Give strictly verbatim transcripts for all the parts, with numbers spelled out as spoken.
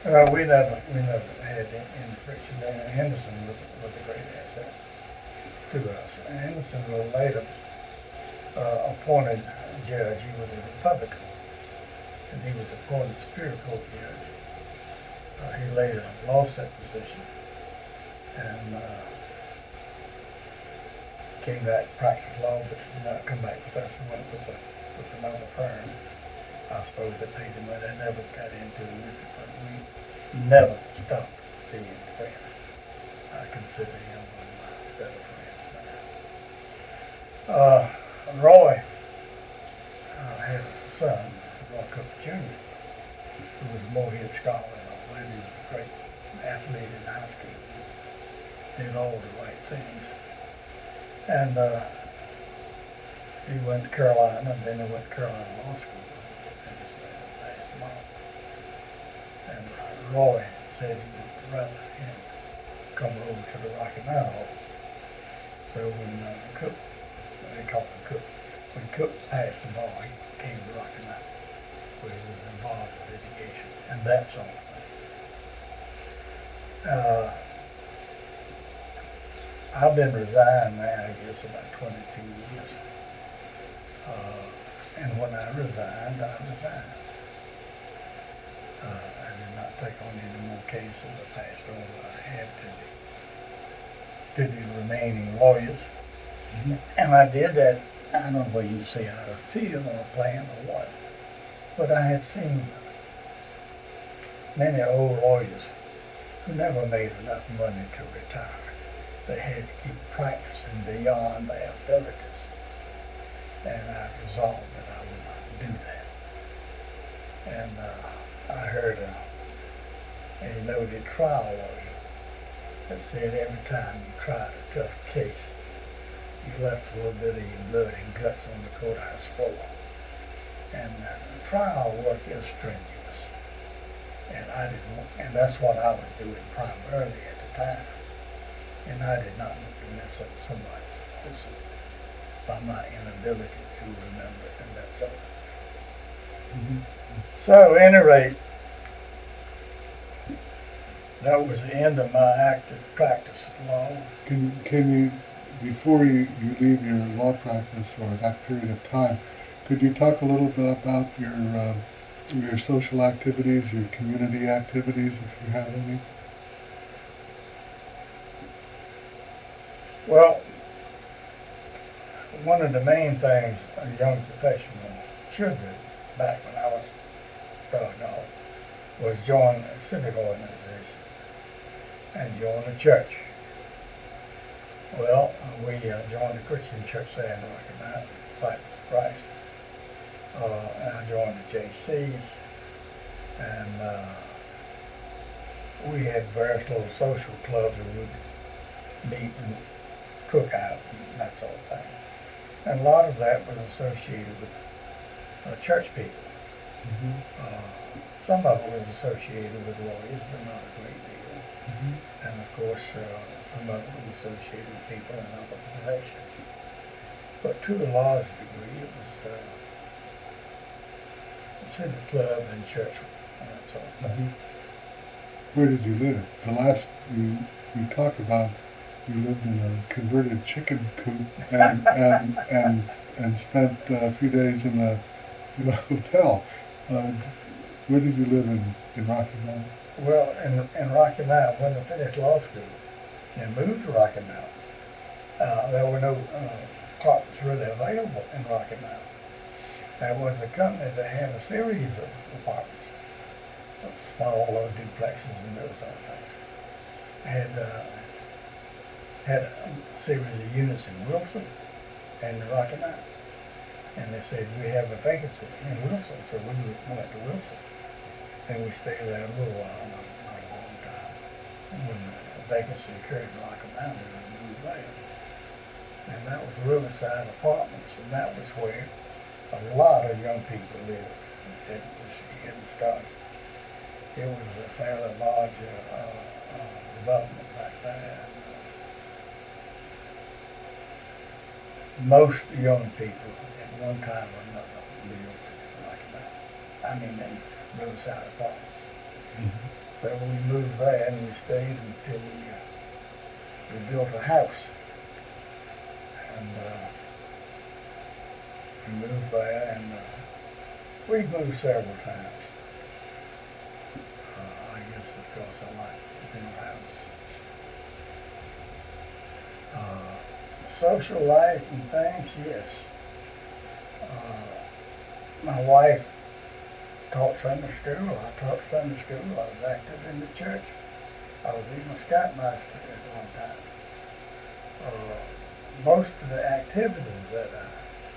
Well, we never, we never had any friction there. Henderson was, was a great asset to us. And Henderson was later uh, appointed judge. He was a Republican, and he was appointed Superior Court judge. Uh, he later lost that position and uh, came back to practice law, but did not come back with us and went with, a, with another firm. I suppose they paid him, but they never got into it. But we never stopped being friends. I consider him one of my better friends now. Uh, Roy uh, had a son, Roy Cook Junior, who was a Morehead scholar. He was a great athlete in high school. He did all the right things. And uh, he went to Carolina, and then he went to Carolina Law School. And just last month. And Roy said he would rather him come over to the Rocky Mountain office. So when uh, Cook, they called him Cook, when Cook passed the bar, he came to Rocky Mountain, where he was involved with litigation. And that's all. Uh, I've been resigned now, I guess, about twenty-two years. Uh, and when I resigned, I resigned. Uh, I did not take on any more cases. I passed on what I had to the, to the remaining lawyers. Mm-hmm. And I did that, I don't know whether you say out of fear or plan or what, but I had seen many old lawyers who never made enough money to retire. They had to keep practicing beyond their abilities. And I resolved that I would not do that. And uh, I heard a, a noted trial lawyer that said every time you tried a tough case, you left a little bit of your blood and guts on the courthouse floor. And uh, trial work is strenuous. And I didn't want, and that's what I was doing primarily at the time. And I did not want to mess up somebody's lawsuit by my inability to remember it, and that's all. Mm-hmm. So, at any rate, that was the end of my active practice of law. Can can you, before you, you leave your law practice or that period of time, could you talk a little bit about your uh, your social activities, your community activities, if you have any? Well, one of the main things a young professional should do back when I was starting off was join a civic organization and join a church. Well, we uh, joined the Christian church there in Rocky Mountain, Disciples of Christ. Uh, and I joined the J Cs, and uh, we had various little social clubs that would meet and cook out and that sort of thing. And a lot of that was associated with uh, church people. Mm-hmm. uh, some of it was associated with lawyers, but not a great deal. Mm-hmm. And of course, uh, some of it was associated with people in other professions. But to a large degree, it was uh, civic club and church and that sort of thing. Mm-hmm. Where did you live? The last you you talked about, you lived in a converted chicken coop and and, and and spent a few days in a in a hotel. Uh, where did you live in, in Rocky Mountain? Well, in in Rocky Mountain, when I finished law school and moved to Rocky Mountain, uh, there were no uh, apartments really available in Rocky Mountain. There was a company that had a series of apartments, small uh, duplexes and those sort of things. Had uh, had a series of units in Wilson and in Rocky Mountain. And they said, we have a vacancy in Wilson, so we went to Wilson. And we stayed there a little while, not, not a long time. And when the vacancy occurred in Rocky Mountain, we moved there. And that was Riverside Apartments, and that was where a lot of young people lived. It was getting started. It was a fairly large uh, uh, development back there. Most young people at one time or another lived in Rocky Mountain. I mean, in Riverside Apartments. Mm-hmm. So we moved there and we stayed until we, uh, we built a house. And uh, we moved there and uh, we moved several times. Uh, I guess because I like to build houses. Uh, social life and things, yes. Uh, my wife taught Sunday school. I taught Sunday school. I was active in the church. I was even a scoutmaster at one time. Uh, most of the activities that I,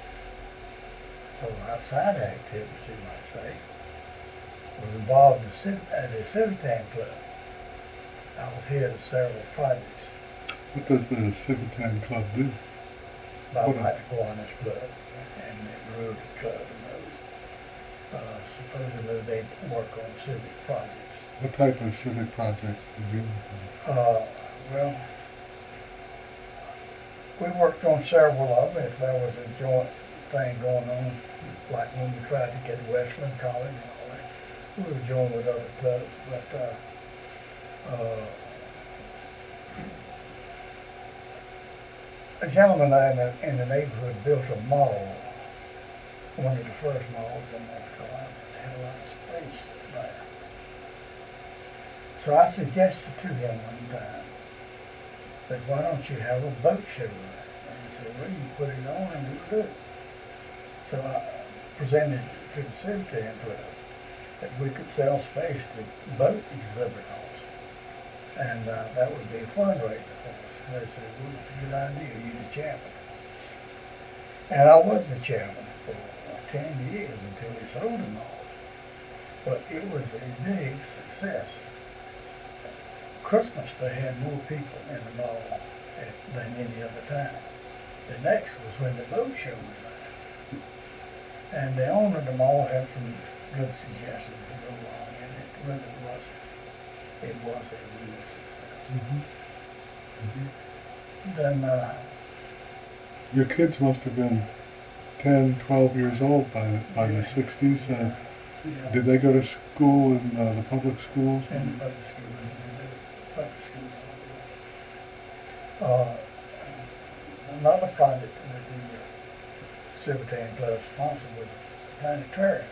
so outside activities, you might say, was involved in the, Civ- at the Civitan Club. I was head of several projects. What does the Civitan Club do? I What like to go on this club and the Rotary Club and those. Uh, supposedly they work on civic projects. What type of civic projects do you do? Uh, well, we worked on several of them. If there was a joint thing going on, like when we tried to get Westland College and all that, we would join with other clubs. But uh, uh, a gentleman in the, in the neighborhood built a mall, one of the first malls in North Carolina. It had a lot of space there. So I suggested to him one time that why don't you have a boat show there? And he said, well, you put it on and we'll do it. So I presented to the Civitan Club that we could sell space to boat exhibit halls. And uh, that would be a fundraiser for us. And they said, well, it's a good idea, you're the chairman. And I was the chairman for ten years until we sold them all. But it was a big success. Christmas, they had more people in the mall at, than any other time. The next was when the boat show was there. And the owner of the mall had some good suggestions to go along, and it really was, it was a real success. Mm-hmm. Mm-hmm. Then, uh, your kids must have been ten, twelve years old by, by yeah, the sixties. Uh, yeah, did they go to school in uh, the public schools? in the public schools, and the public schools. Uh, another project that the uh, Civitan Club sponsored was a planetarium.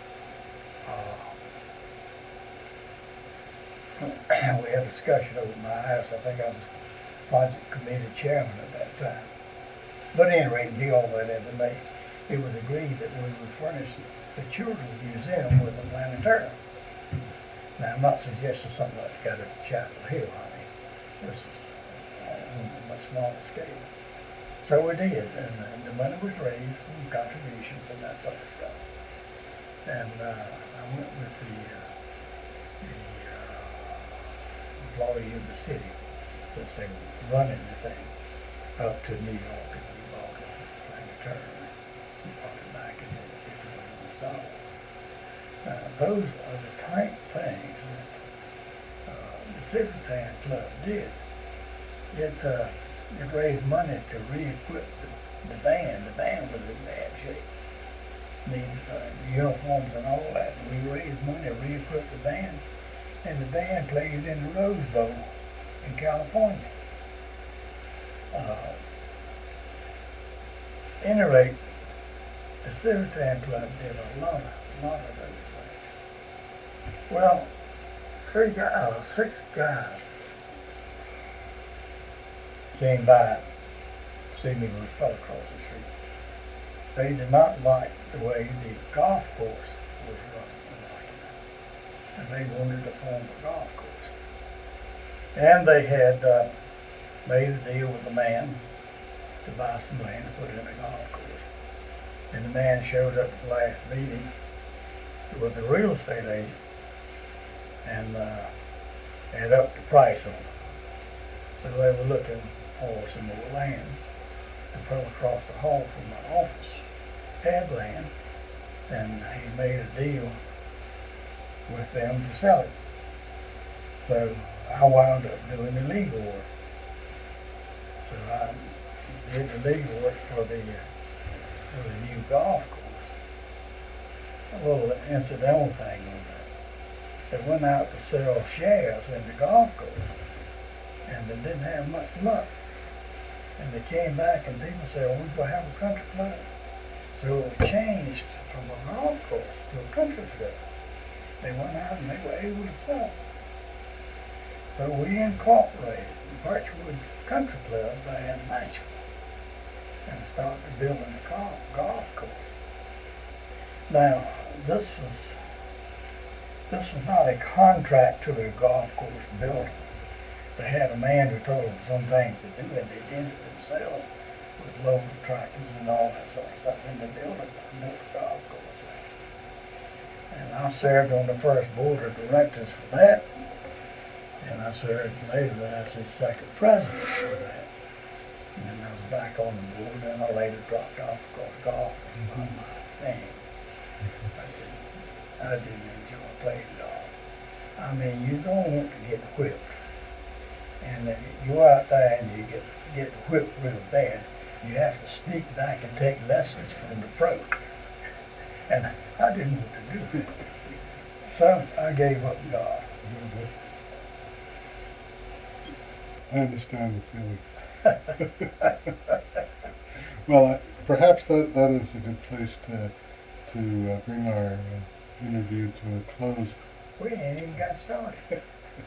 Uh, we had a discussion over my house. I think I was project committee chairman at that time. But at any rate, be all that as it may, it was agreed that we would furnish the Children's Museum with a planetarium. Now, I'm not suggesting something like that at Chapel Hill. I mean, this is on a much smaller scale. So we did, and, and the money was raised from contributions and that sort of stuff. And uh, I went with the, uh, the uh, employee of the city, since they were running the thing, up to New York, and we bought a planetarium. We brought it back and it was installed. Uh, those are the type things that uh, the Civitan Club did. It, uh, it raised money to re-equip the, the band. The band was in bad shape. Needed uh, uniforms and all that. And we raised money to re-equip the band. And the band played in the Rose Bowl in California. Uh, at any rate, the Civitan Club did a lot of, lot of those things. Well, three guys, uh, six guys came by to see me when I fell across the street. They did not like the way the golf course was run, and they wanted to form a golf course. And they had uh, made a deal with the man to buy some land to put in a golf course. And the man showed up at the last meeting with the real estate agent and uh, had upped the price on it. So they were looking for some more land, and fell across the hall from my office, had land, and he made a deal with them to sell it. So I wound up doing the legal work. So I did the legal work for the, uh, for the new golf course. A little incidental thing on that. that went out to sell shares in the golf course, and they didn't have much luck. And they came back and people said, well, we're going to have a country club. So it was changed from a golf course to a country club. They went out and they were able to sell. So we incorporated Birchwood Country Club there in Nashville and started building the golf, golf course. Now, this was this was not a contract to the golf course building. They had a man who told them some things to do, and they did it themselves with local tractors and all that sort of stuff. And they built it, built the golf course. And I served on the first board of directors for that, and I served later as the second president for that. And then I was back on the board, and I later dropped off because golf was not my thing. I didn't, I didn't enjoy playing golf. I mean, you don't want to get whipped. And uh, you go out there and you get get whipped real bad. You have to sneak back and take lessons from the pro. And I didn't want to do it. So I gave up golf. I understand the feeling. Well, I, perhaps that, that is a good place to to uh, bring our uh, interview to a close. We ain't even got started.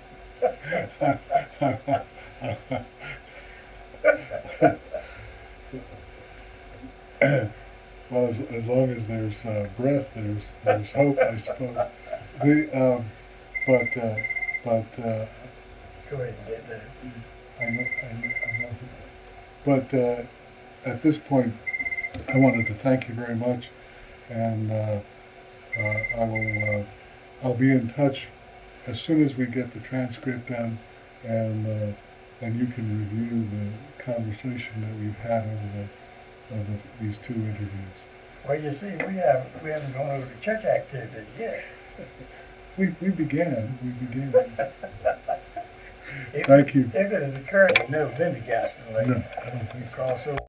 Well, as, as long as there's uh, breath, there's there's hope, I suppose. The um, but uh, but uh, Go ahead and get that. I know, I know, I know. But uh, at this point, I wanted to thank you very much, and uh, uh, I will uh, I'll be in touch as soon as we get the transcript done, and uh, and you can review the conversation that we've had over the over the, these two interviews. Well, you see, we haven't we haven't gone over the church activities yet. We we began. We began. if, Thank you. If it has occurred, you've never been to Gaston Lake. No, I don't think so. Cross over.